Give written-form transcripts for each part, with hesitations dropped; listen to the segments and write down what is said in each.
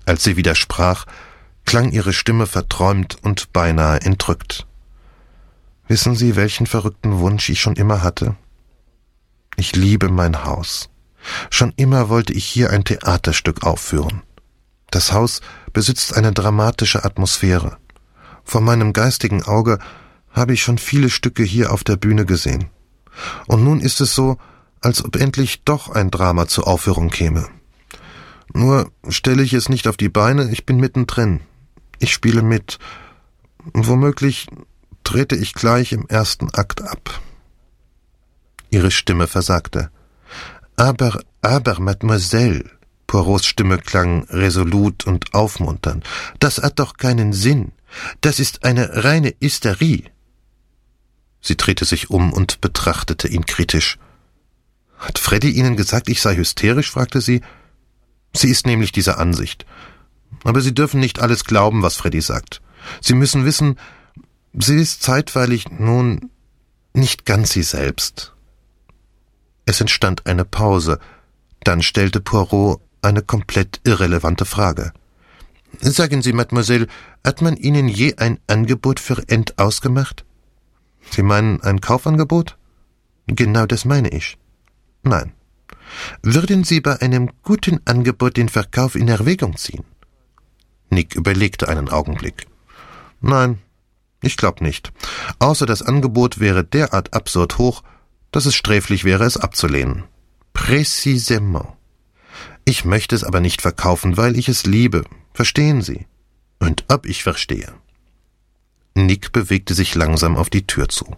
Als sie widersprach, klang ihre Stimme verträumt und beinahe entrückt. »Wissen Sie, welchen verrückten Wunsch ich schon immer hatte? Ich liebe mein Haus. Schon immer wollte ich hier ein Theaterstück aufführen. Das Haus besitzt eine dramatische Atmosphäre. Vor meinem geistigen Auge habe ich schon viele Stücke hier auf der Bühne gesehen. Und nun ist es so, als ob endlich doch ein Drama zur Aufführung käme. Nur stelle ich es nicht auf die Beine, ich bin mittendrin. Ich spiele mit. Womöglich trete ich gleich im ersten Akt ab.« Ihre Stimme versagte. Aber, Mademoiselle«, Poirots Stimme klang resolut und aufmunternd, »das hat doch keinen Sinn. Das ist eine reine Hysterie.« Sie drehte sich um und betrachtete ihn kritisch. »Hat Freddy Ihnen gesagt, ich sei hysterisch?« fragte sie. »Sie ist nämlich dieser Ansicht. Aber Sie dürfen nicht alles glauben, was Freddy sagt. Sie müssen wissen, sie ist zeitweilig nun nicht ganz sie selbst.« Es entstand eine Pause. Dann stellte Poirot eine komplett irrelevante Frage. »Sagen Sie, Mademoiselle, hat man Ihnen je ein Angebot für End ausgemacht?« »Sie meinen ein Kaufangebot?« »Genau das meine ich.« »Nein.« »Würden Sie bei einem guten Angebot den Verkauf in Erwägung ziehen?« Nick überlegte einen Augenblick. »Nein, ich glaube nicht. Außer das Angebot wäre derart absurd hoch, dass es sträflich wäre, es abzulehnen.« »Précisément. Ich möchte es aber nicht verkaufen, weil ich es liebe. Verstehen Sie?« »Und ob ich verstehe.« Nick bewegte sich langsam auf die Tür zu.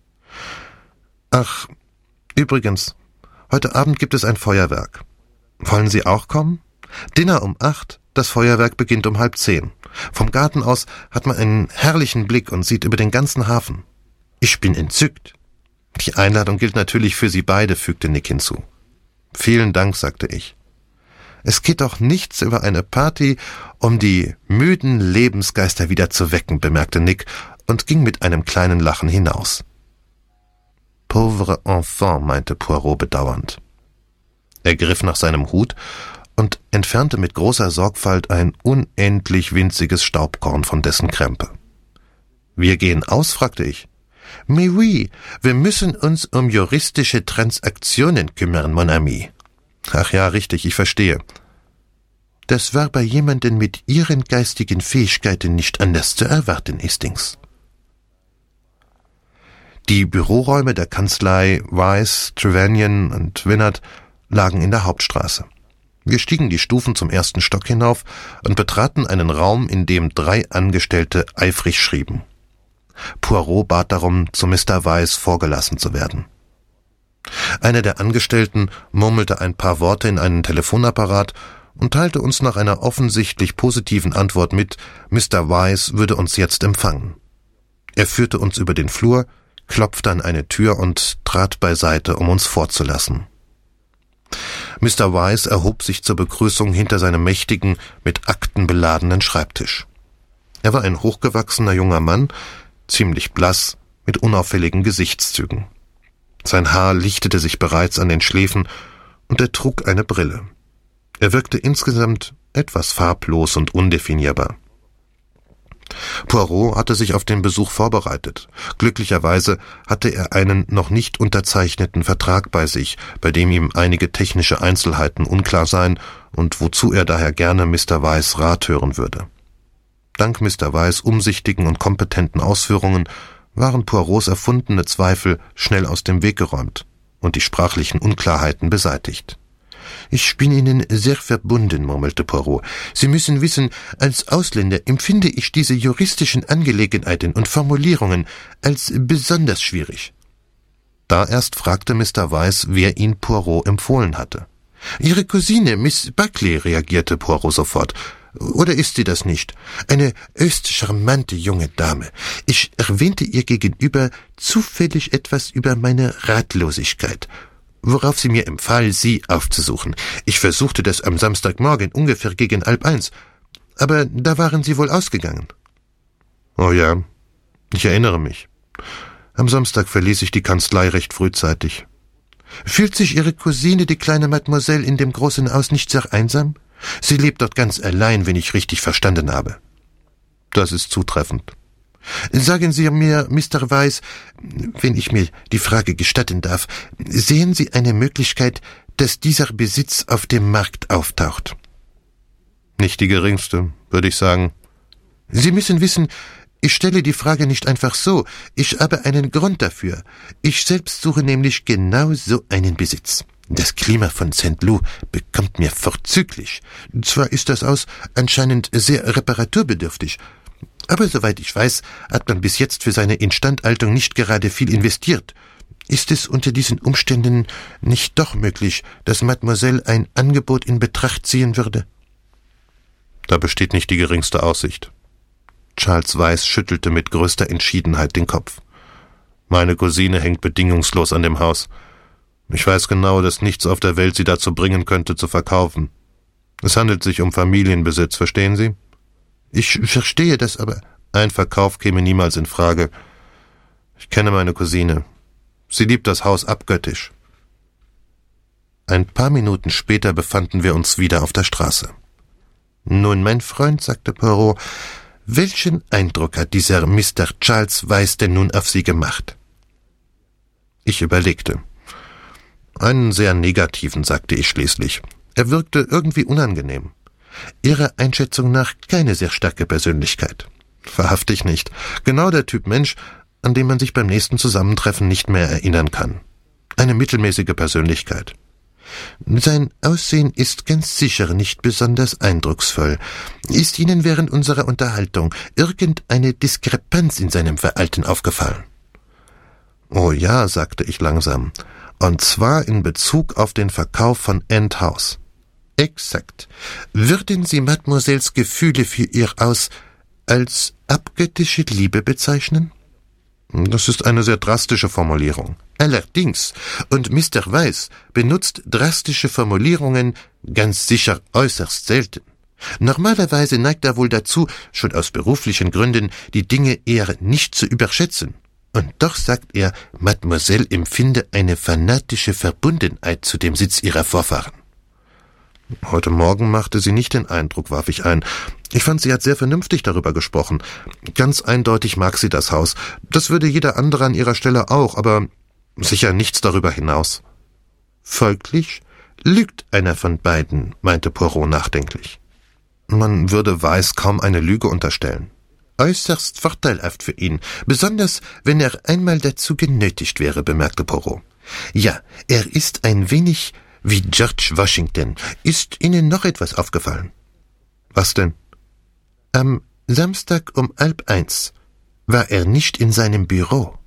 »Ach, übrigens, heute Abend gibt es ein Feuerwerk. Wollen Sie auch kommen? Dinner um 8, das Feuerwerk beginnt um 9:30. Vom Garten aus hat man einen herrlichen Blick und sieht über den ganzen Hafen. Ich bin entzückt.« »Die Einladung gilt natürlich für Sie beide«, fügte Nick hinzu. »Vielen Dank«, sagte ich. »Es geht doch nichts über eine Party, um die müden Lebensgeister wieder zu wecken«, bemerkte Nick und ging mit einem kleinen Lachen hinaus. »Pauvre enfant«, meinte Poirot bedauernd. Er griff nach seinem Hut und entfernte mit großer Sorgfalt ein unendlich winziges Staubkorn von dessen Krempe. »Wir gehen aus?«, fragte ich. »Mais oui, wir müssen uns um juristische Transaktionen kümmern, mon ami.« »Ach ja, richtig, ich verstehe.« »Das war bei jemandem mit Ihren geistigen Fähigkeiten nicht anders zu erwarten, Hastings.« Die Büroräume der Kanzlei Weiss, Trevanion und Winnert lagen in der Hauptstraße. Wir stiegen die Stufen zum ersten Stock hinauf und betraten einen Raum, in dem 3 Angestellte eifrig schrieben. Poirot bat darum, zu Mr. Weiss vorgelassen zu werden. Einer der Angestellten murmelte ein paar Worte in einen Telefonapparat und teilte uns nach einer offensichtlich positiven Antwort mit, Mr. Weiss würde uns jetzt empfangen. Er führte uns über den Flur, klopfte an eine Tür und trat beiseite, um uns vorzulassen. Mr. Weiss erhob sich zur Begrüßung hinter seinem mächtigen, mit Akten beladenen Schreibtisch. Er war ein hochgewachsener junger Mann, ziemlich blass, mit unauffälligen Gesichtszügen. Sein Haar lichtete sich bereits an den Schläfen und er trug eine Brille. Er wirkte insgesamt etwas farblos und undefinierbar. Poirot hatte sich auf den Besuch vorbereitet. Glücklicherweise hatte er einen noch nicht unterzeichneten Vertrag bei sich, bei dem ihm einige technische Einzelheiten unklar seien und wozu er daher gerne Mr. Weiss Rat hören würde. Dank Mr. Weiss' umsichtigen und kompetenten Ausführungen waren Poirots erfundene Zweifel schnell aus dem Weg geräumt und die sprachlichen Unklarheiten beseitigt. »Ich bin Ihnen sehr verbunden«, murmelte Poirot. »Sie müssen wissen, als Ausländer empfinde ich diese juristischen Angelegenheiten und Formulierungen als besonders schwierig.« Da erst fragte Mr. Weiss, wer ihn Poirot empfohlen hatte. »Ihre Cousine, Miss Buckley«, reagierte Poirot sofort. »Oder ist sie das nicht? Eine höchst charmante junge Dame. Ich erwähnte ihr gegenüber zufällig etwas über meine Ratlosigkeit, worauf sie mir empfahl, Sie aufzusuchen. Ich versuchte das am Samstagmorgen ungefähr gegen 12:30, aber da waren Sie wohl ausgegangen.« »Oh ja, ich erinnere mich. Am Samstag verließ ich die Kanzlei recht frühzeitig.« »Fühlt sich Ihre Cousine, die kleine Mademoiselle, in dem großen Haus nicht sehr einsam? Sie lebt dort ganz allein, wenn ich richtig verstanden habe. Das ist zutreffend. Sagen Sie mir, Mr. Weiss, wenn ich mir die Frage gestatten darf, sehen Sie eine Möglichkeit, dass dieser Besitz auf dem Markt auftaucht? Nicht die geringste, würde ich sagen. Sie müssen wissen, ich stelle die Frage nicht einfach so. Ich habe einen Grund dafür. Ich selbst suche nämlich genau so einen Besitz. Das Klima von St. Loup bekommt mir vorzüglich. Zwar ist das Haus anscheinend sehr reparaturbedürftig, aber soweit ich weiß, hat man bis jetzt für seine Instandhaltung nicht gerade viel investiert. Ist es unter diesen Umständen nicht doch möglich, dass Mademoiselle ein Angebot in Betracht ziehen würde? Da besteht nicht die geringste Aussicht. Charles Weiss schüttelte mit größter Entschiedenheit den Kopf. Meine Cousine hängt bedingungslos an dem Haus. Ich weiß genau, dass nichts auf der Welt sie dazu bringen könnte, zu verkaufen. Es handelt sich um Familienbesitz, verstehen Sie? Ich verstehe das, aber ein Verkauf käme niemals in Frage. Ich kenne meine Cousine. Sie liebt das Haus abgöttisch. Ein paar Minuten später befanden wir uns wieder auf der Straße. »Nun, mein Freund«, sagte Poirot, »welchen Eindruck hat dieser Mr. Charles Weiss denn nun auf Sie gemacht?« Ich überlegte. »Einen sehr negativen«, sagte ich schließlich. »Er wirkte irgendwie unangenehm. Ihrer Einschätzung nach keine sehr starke Persönlichkeit.« »Wahrhaftig nicht. Genau der Typ Mensch, an dem man sich beim nächsten Zusammentreffen nicht mehr erinnern kann. Eine mittelmäßige Persönlichkeit. Sein Aussehen ist ganz sicher nicht besonders eindrucksvoll. Ist Ihnen während unserer Unterhaltung irgendeine Diskrepanz in seinem Verhalten aufgefallen?« »Oh ja«, sagte ich langsam, »und zwar in Bezug auf den Verkauf von End House.« »Exakt. Würden Sie Mademoiselles Gefühle für ihr Haus als abgöttische Liebe bezeichnen?« »Das ist eine sehr drastische Formulierung.« »Allerdings, und Mr. Weiss benutzt drastische Formulierungen ganz sicher äußerst selten. Normalerweise neigt er wohl dazu, schon aus beruflichen Gründen, die Dinge eher nicht zu überschätzen. Und doch sagt er, Mademoiselle empfinde eine fanatische Verbundenheit zu dem Sitz ihrer Vorfahren.« »Heute Morgen machte sie nicht den Eindruck«, warf ich ein. »Ich fand, sie hat sehr vernünftig darüber gesprochen. Ganz eindeutig mag sie das Haus. Das würde jeder andere an ihrer Stelle auch, aber sicher nichts darüber hinaus.« »Folglich lügt einer von beiden«, meinte Poirot nachdenklich. »Man würde Weiss kaum eine Lüge unterstellen.« »Äußerst vorteilhaft für ihn, besonders wenn er einmal dazu genötigt wäre«, bemerkte Poirot. »Ja, er ist ein wenig wie George Washington. Ist Ihnen noch etwas aufgefallen?« »Was denn?« »Am Samstag um 12:30 war er nicht in seinem Büro.«